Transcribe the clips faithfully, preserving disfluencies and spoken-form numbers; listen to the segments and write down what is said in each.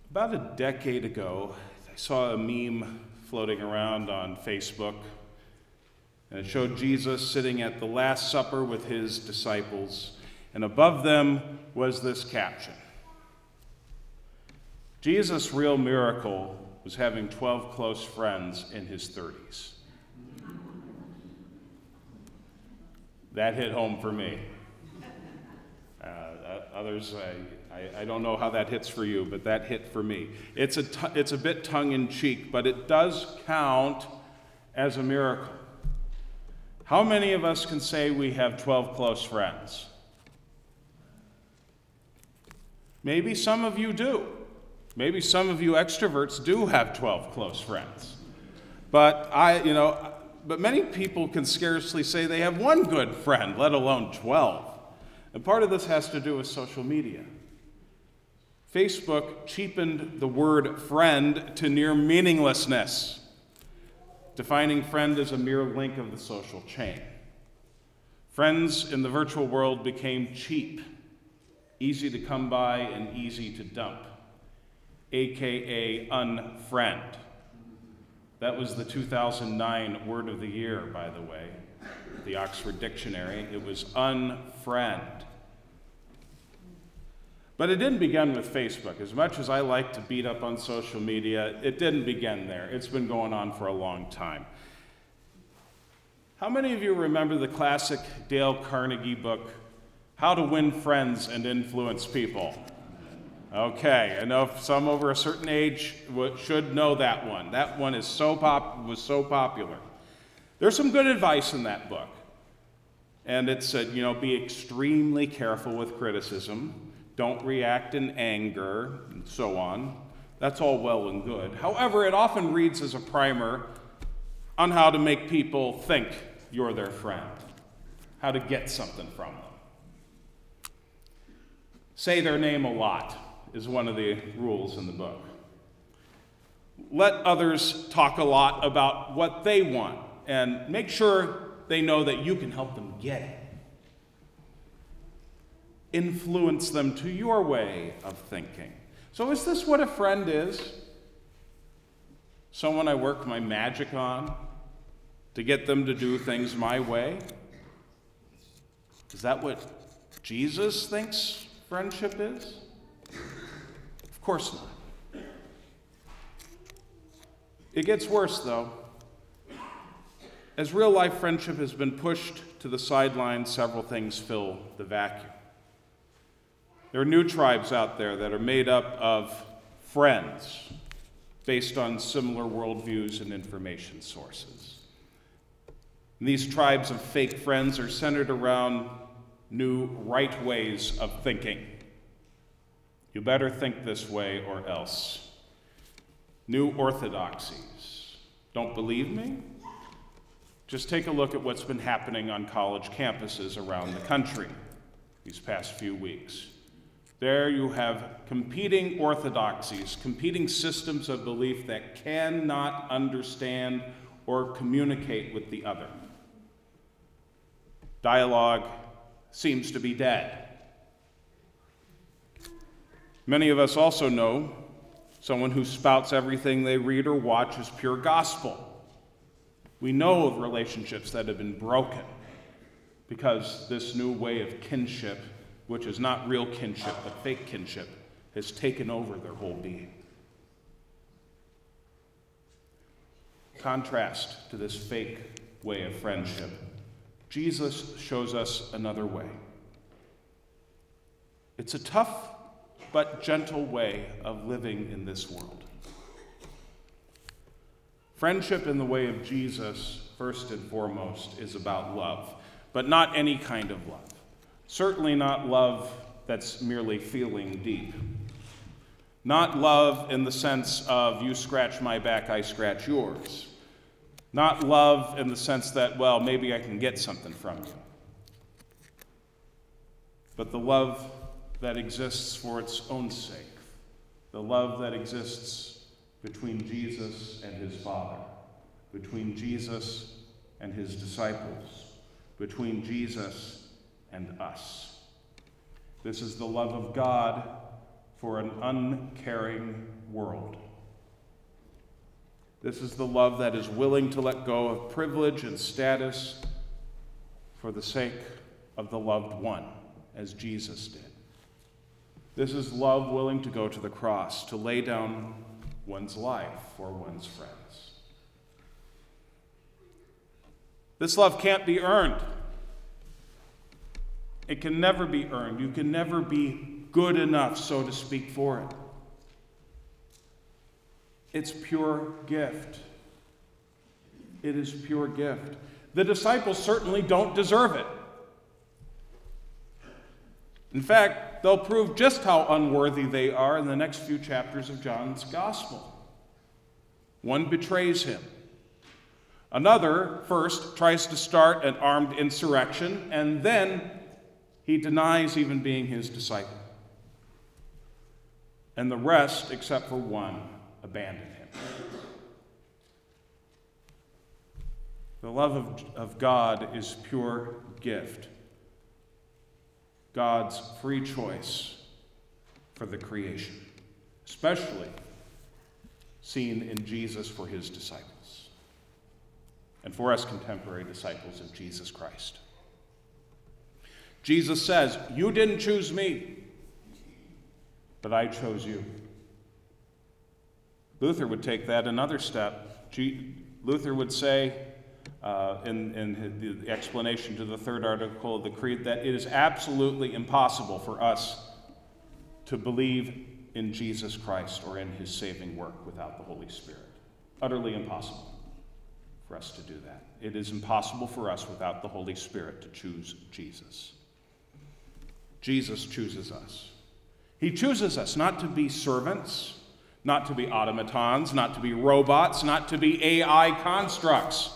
About a decade ago, I saw a meme floating around on Facebook, and it showed Jesus sitting at the Last Supper with his disciples, and above them was this caption: Jesus' real miracle was having twelve close friends in his thirties. That hit home for me. Uh, others, I, I, I don't know how that hits for you, but that hit for me. It's a, t- it's a bit tongue-in-cheek, but it does count as a miracle. How many of us can say we have twelve close friends? Maybe some of you do. Maybe some of you extroverts do have twelve close friends. But I, you know, but many people can scarcely say they have one good friend, let alone twelve. And part of this has to do with social media. Facebook cheapened the word friend to near meaninglessness, defining friend as a mere link of the social chain. Friends in the virtual world became cheap, easy to come by and easy to dump, aka unfriend. That was the two thousand nine word of the year, by the way, the Oxford Dictionary. It was unfriend. But it didn't begin with Facebook. As much as I like to beat up on social media, it didn't begin there. It's been going on for a long time. How many of you remember the classic Dale Carnegie book, How to Win Friends and Influence People? Okay, I know some over a certain age should know that one. That one is so pop was so popular. There's some good advice in that book. And it said, you know, be extremely careful with criticism. Don't react in anger, and so on. That's all well and good. However, it often reads as a primer on how to make people think you're their friend, how to get something from them. Say their name a lot is one of the rules in the book. Let others talk a lot about what they want, and make sure they know that you can help them get it. Influence them to your way of thinking. So is this what a friend is? Someone I work my magic on to get them to do things my way? Is that what Jesus thinks friendship is? Of course not. It gets worse, though. As real-life friendship has been pushed to the sidelines, several things fill the vacuum. There are new tribes out there that are made up of friends based on similar worldviews and information sources. And these tribes of fake friends are centered around new right ways of thinking. You better think this way or else. New orthodoxies. Don't believe me? Just take a look at what's been happening on college campuses around the country these past few weeks. There you have competing orthodoxies, competing systems of belief that cannot understand or communicate with the other. Dialogue seems to be dead. Many of us also know someone who spouts everything they read or watch as pure gospel. We know of relationships that have been broken because this new way of kinship, which is not real kinship, but fake kinship, has taken over their whole being. Contrast to this fake way of friendship, Jesus shows us another way. It's a tough but gentle way of living in this world. Friendship in the way of Jesus, first and foremost, is about love, but not any kind of love. Certainly not love that's merely feeling deep. Not love in the sense of you scratch my back, I scratch yours. Not love in the sense that, well, maybe I can get something from you. But the love that exists for its own sake. The love that exists between Jesus and his Father, between Jesus and his disciples, between Jesus and us. This is the love of God for an uncaring world. This is the love that is willing to let go of privilege and status for the sake of the loved one, as Jesus did. This is love willing to go to the cross, to lay down one's life for one's friends. This love can't be earned. It can never be earned. You can never be good enough, so to speak, for it. It's pure gift. It is pure gift. The disciples certainly don't deserve it. In fact, they'll prove just how unworthy they are in the next few chapters of John's Gospel. One betrays him. Another, first, tries to start an armed insurrection, and then he denies even being his disciple. And the rest, except for one, abandon him. The love of, of God is pure gift. God's free choice for the creation, especially seen in Jesus for his disciples, and for us contemporary disciples of Jesus Christ. Jesus says, "You didn't choose me, but I chose you." Luther would take that another step. G- Luther would say, uh, in, in the explanation to the third article of the Creed, that it is absolutely impossible for us to believe in Jesus Christ or in his saving work without the Holy Spirit. Utterly impossible for us to do that. It is impossible for us without the Holy Spirit to choose Jesus. Jesus chooses us. He chooses us not to be servants, not to be automatons, not to be robots, not to be A I constructs,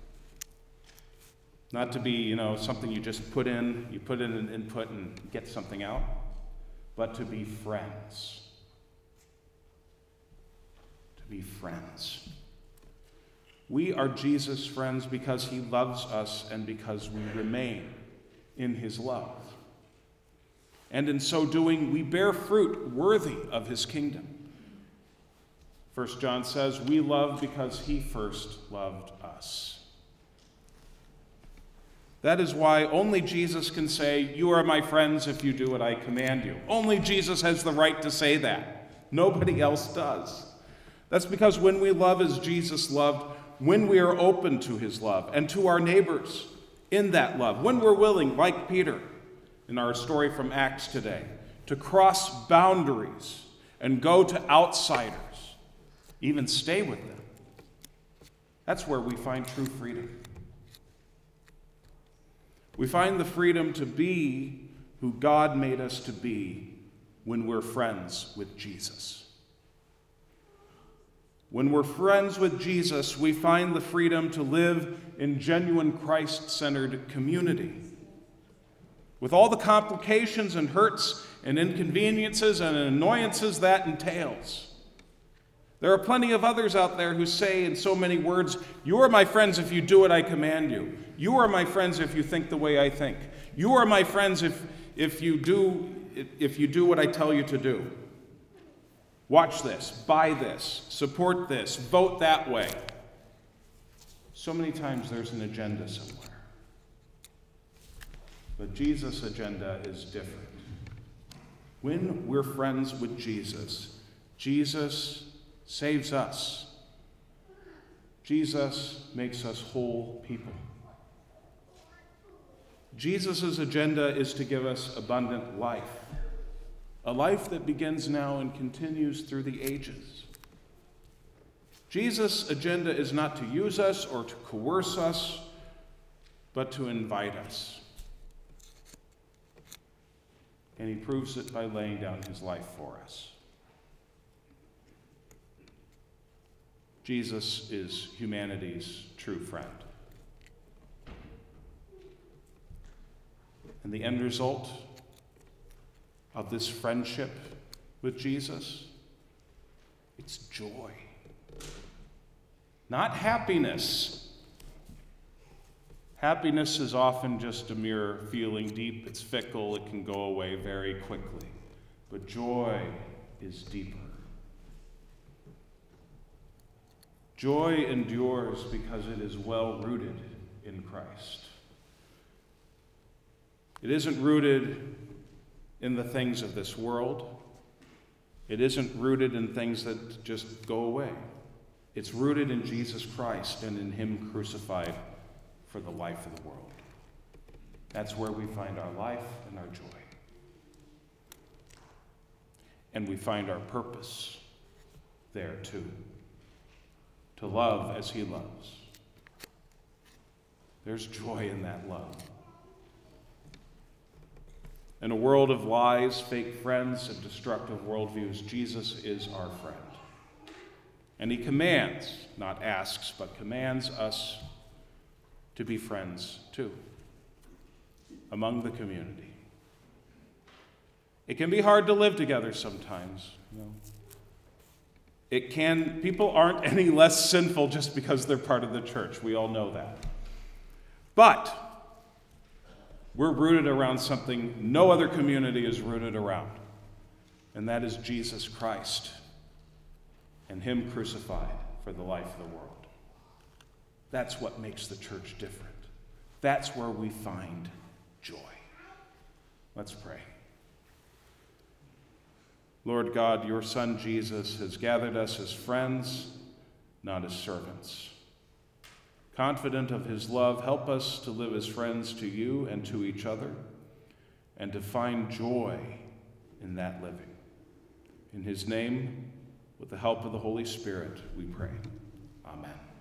not to be, you know, something you just put in, you put in an input and get something out, but to be friends. To be friends. We are Jesus' friends because he loves us and because we remain in his love. And in so doing, we bear fruit worthy of his kingdom. First John says, we love because he first loved us. That is why only Jesus can say, "You are my friends if you do what I command you." Only Jesus has the right to say that. Nobody else does. That's because when we love as Jesus loved, when we are open to his love and to our neighbors in that love, when we're willing, like Peter in our story from Acts today, to cross boundaries and go to outsiders, even stay with them, that's where we find true freedom. We find the freedom to be who God made us to be when we're friends with Jesus. When we're friends with Jesus, we find the freedom to live in genuine Christ-centered community, with all the complications and hurts and inconveniences and annoyances that entails. There are plenty of others out there who say in so many words, "You are my friends if you do what I command you. You are my friends if you think the way I think. You are my friends if, if, you do, if you do what I tell you to do. Watch this, buy this, support this, vote that way." So many times there's an agenda somewhere. But Jesus' agenda is different. When we're friends with Jesus, Jesus saves us. Jesus makes us whole people. Jesus' agenda is to give us abundant life, a life that begins now and continues through the ages. Jesus' agenda is not to use us or to coerce us, but to invite us. And he proves it by laying down his life for us. Jesus is humanity's true friend. And the end result of this friendship with Jesus, it's joy. Not happiness. Happiness is often just a mere feeling deep. It's fickle. It can go away very quickly. But joy is deeper. Joy endures because it is well rooted in Christ. It isn't rooted in the things of this world. It isn't rooted in things that just go away. It's rooted in Jesus Christ and in Him crucified for the life of the world. That's where we find our life and our joy. And we find our purpose there too. To love as He loves. There's joy in that love. In a world of lies, fake friends, and destructive worldviews, Jesus is our friend. And He commands, not asks, but commands us to be friends too, among the community. It can be hard to live together sometimes. You know. It can, people aren't any less sinful just because they're part of the church. We all know that. But we're rooted around something no other community is rooted around, and that is Jesus Christ and Him crucified for the life of the world. That's what makes the church different. That's where we find joy. Let's pray. Lord God, your Son Jesus has gathered us as friends, not as servants. Confident of His love, help us to live as friends to you and to each other, and to find joy in that living. In His name, with the help of the Holy Spirit, we pray. Amen.